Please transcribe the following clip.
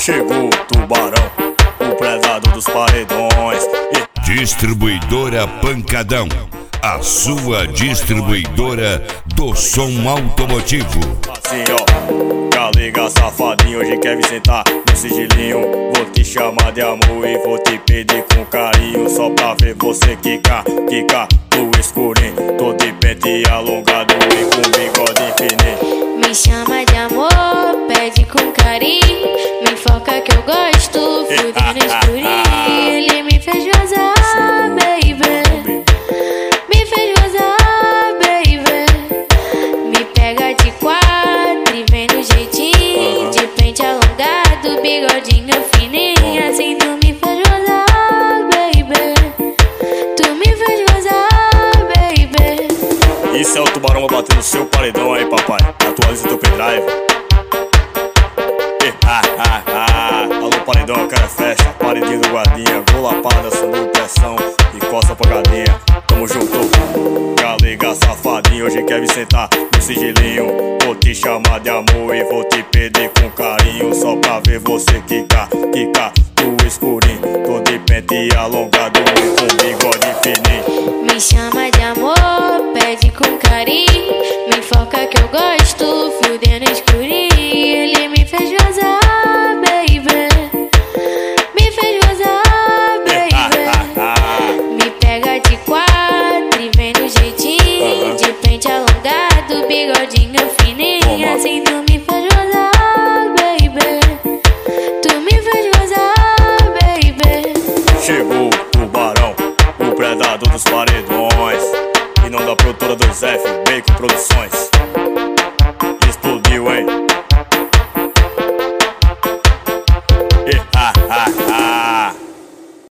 Chegou o tubarão, o predador dos paredões. Distribuidora Pancadão, a sua distribuidora do som automotivo. Assim ó, galega safadinho, hoje quer me sentar no sigilinho. Vou te chamar de amor e vou te pedir com carinho, só pra ver você quicar, quicar no escurinho. Tô de pente alongado e com bigode fininho. Me chama de amor, pede com carinho, me foca que eu gosto, fudendo escurinho. Ele me fez gozar, baby, me fez gozar, baby. Me pega de quatro e vem no jeitinho, de pente alongado, bigodinho fininho. Assim tu me fez gozar, baby, tu me fez gozar, baby. Isso é o tubarão, vou bater no seu paredão aí, papai. Atualiza teu pendrive. Alô paredão, eu quero festa. Paredinho do guardinha, vou lapada, subiu pressão e costa pagadinha. Tamo junto, galega safadinho, hoje quer me sentar no sigilinho. Vou te chamar de amor e vou te pedir com carinho, só pra ver você quicar, quicar no escurinho. Tô de pente alongado e com bigode fininho. Me chama de amor, pede com carinho, me foca que eu gosto, fudendo escurinho. Ele me fez gozar, baby, me fez gozar, baby. Me pega de quatro e vem no jeitinho, de pente alongado, bigodinho fininho. Assim tu me fez gozar, baby, tu me fez gozar, baby. Chegou o tubarão, o predador dos paredões, e não da produtora do F, Bacon Produções. Explodiu, hein?